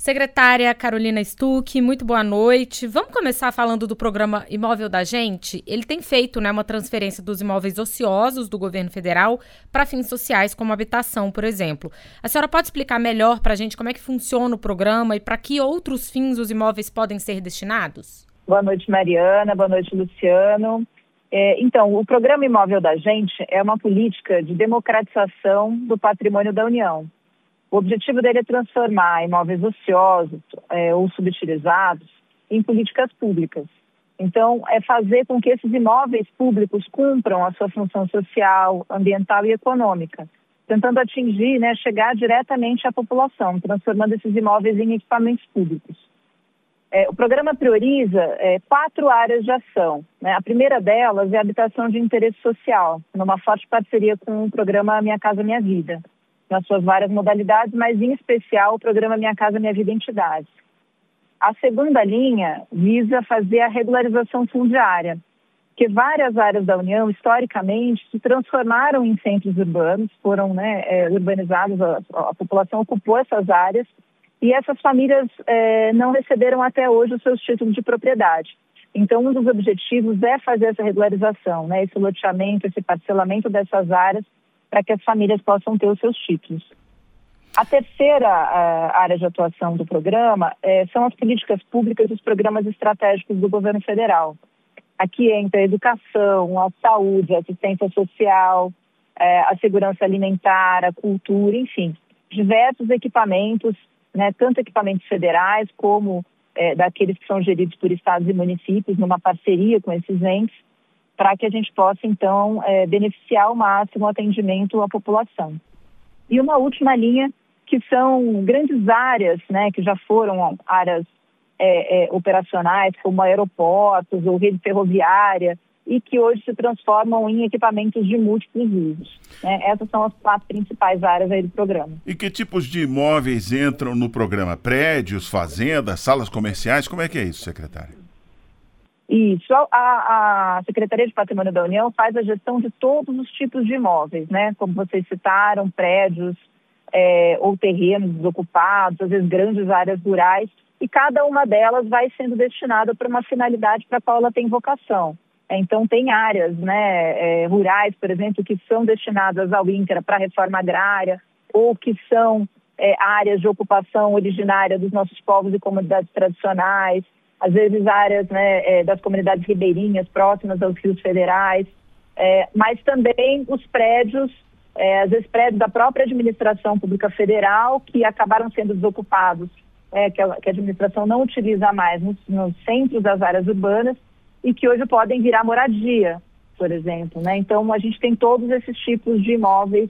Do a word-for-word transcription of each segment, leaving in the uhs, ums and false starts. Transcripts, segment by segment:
Secretária Carolina Stuck, muito boa noite. Vamos começar falando do programa Imóvel da Gente? Ele tem feito, né, uma transferência dos imóveis ociosos do governo federal para fins sociais, como habitação, por exemplo. A senhora pode explicar melhor para a gente como é que funciona o programa e para que outros fins os imóveis podem ser destinados? Boa noite, Mariana. Boa noite, Luciano. É, então, o programa Imóvel da Gente é uma política de democratização do patrimônio da União. O objetivo dele é transformar imóveis ociosos é, ou subutilizados em políticas públicas. Então, é fazer com que esses imóveis públicos cumpram a sua função social, ambiental e econômica, tentando atingir, né, chegar diretamente à população, transformando esses imóveis em equipamentos públicos. É, o programa prioriza é, quatro áreas de ação, né? A primeira delas é a habitação de interesse social, numa forte parceria com o programa Minha Casa Minha Vida, nas suas várias modalidades, mas em especial o programa Minha Casa Minha Vida Entidades. A segunda linha visa fazer a regularização fundiária, que várias áreas da União, historicamente, se transformaram em centros urbanos, foram né, é, urbanizados, a, a população ocupou essas áreas, e essas famílias eh, não receberam até hoje os seus títulos de propriedade. Então, um dos objetivos é fazer essa regularização, né, esse loteamento, esse parcelamento dessas áreas, para que as famílias possam ter os seus títulos. A terceira a, área de atuação do programa eh, são as políticas públicas e os programas estratégicos do governo federal. Aqui entra a educação, a saúde, a assistência social, eh, a segurança alimentar, a cultura, enfim, diversos equipamentos, né, tanto equipamentos federais como é, daqueles que são geridos por estados e municípios, numa parceria com esses entes, para que a gente possa, então, é, beneficiar ao máximo o atendimento à população. E uma última linha, que são grandes áreas, né, que já foram áreas é, é, operacionais, como aeroportos ou rede ferroviária, e que hoje se transformam em equipamentos de múltiplos usos. Né? Essas são as quatro principais áreas aí do programa. E que tipos de imóveis entram no programa? Prédios, fazendas, salas comerciais? Como é que é isso, secretária? Isso. A, a Secretaria de Patrimônio da União faz a gestão de todos os tipos de imóveis, né? Como vocês citaram, prédios é, ou terrenos desocupados, às vezes grandes áreas rurais, e cada uma delas vai sendo destinada para uma finalidade para a qual ela tem vocação. Então, tem áreas né, é, rurais, por exemplo, que são destinadas ao INCRA para a reforma agrária ou que são é, áreas de ocupação originária dos nossos povos e comunidades tradicionais, às vezes áreas né, é, das comunidades ribeirinhas próximas aos rios federais, é, mas também os prédios, é, às vezes prédios da própria administração pública federal que acabaram sendo desocupados, é, que, a, que a administração não utiliza mais nos, nos centros das áreas urbanas, e que hoje podem virar moradia, por exemplo. Né? Então, a gente tem todos esses tipos de imóveis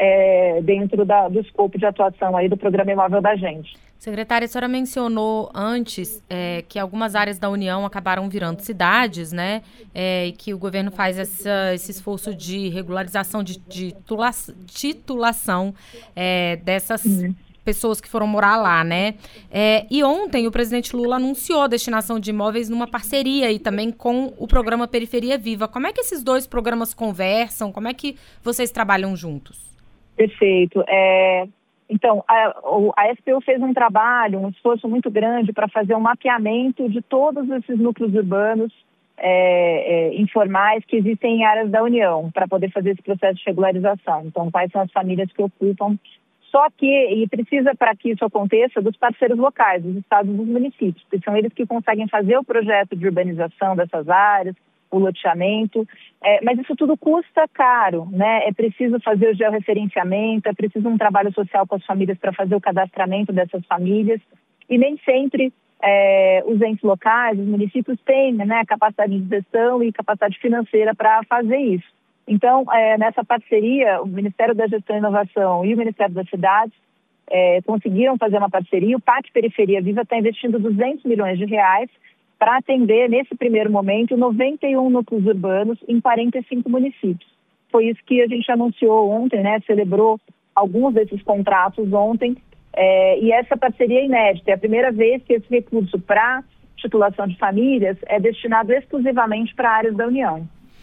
é, dentro da, do escopo de atuação aí do Programa Imóvel da Gente. Secretária, a senhora mencionou antes é, que algumas áreas da União acabaram virando cidades, né? É, e que o governo faz essa, esse esforço de regularização, de, de titula, titulação é, dessas... Uhum. pessoas que foram morar lá, né? É, e ontem o presidente Lula anunciou a destinação de imóveis numa parceria e também com o programa Periferia Viva. Como é que esses dois programas conversam? Como é que vocês trabalham juntos? Perfeito. É, então, a, a S P U fez um trabalho, um esforço muito grande para fazer um mapeamento de todos esses núcleos urbanos é, é, informais que existem em áreas da União, para poder fazer esse processo de regularização. Então, quais são as famílias que ocupam. Só que, e precisa para que isso aconteça, dos parceiros locais, dos estados e dos municípios, porque são eles que conseguem fazer o projeto de urbanização dessas áreas, o loteamento, é, mas isso tudo custa caro, né? É preciso fazer o georreferenciamento, é preciso um trabalho social com as famílias para fazer o cadastramento dessas famílias, e nem sempre é, os entes locais, os municípios têm né, capacidade de gestão e capacidade financeira para fazer isso. Então, é, nessa parceria, o Ministério da Gestão e Inovação e o Ministério das Cidades é, conseguiram fazer uma parceria. O P A C Periferia Viva está investindo duzentos milhões de reais para atender, nesse primeiro momento, noventa e um núcleos urbanos em quarenta e cinco municípios. Foi isso que a gente anunciou ontem, né? Celebrou alguns desses contratos ontem. É, e essa parceria é inédita. É a primeira vez que esse recurso para titulação de famílias é destinado exclusivamente para áreas da União.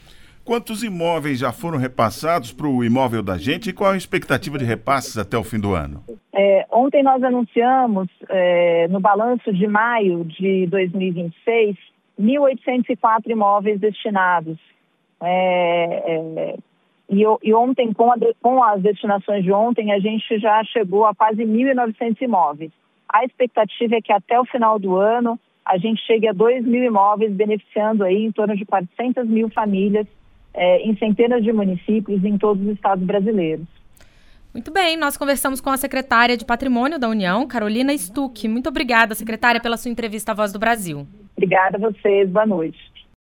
Quantos imóveis já foram repassados para o Imóvel da Gente e qual a expectativa de repasses até o fim do ano? É, ontem nós anunciamos, é, no balanço de maio de dois mil e vinte e seis, mil oitocentos e quatro imóveis destinados. É, é, e, e ontem, com, a, com as destinações de ontem, a gente já chegou a quase mil e novecentos imóveis. A expectativa é que até o final do ano a gente chegue a dois mil imóveis, beneficiando aí em torno de quatrocentas mil famílias é, em centenas de municípios em todos os estados brasileiros. Muito bem, nós conversamos com a secretária de Patrimônio da União, Carolina Stuck. Muito obrigada, secretária, pela sua entrevista à Voz do Brasil. Obrigada a vocês, boa noite.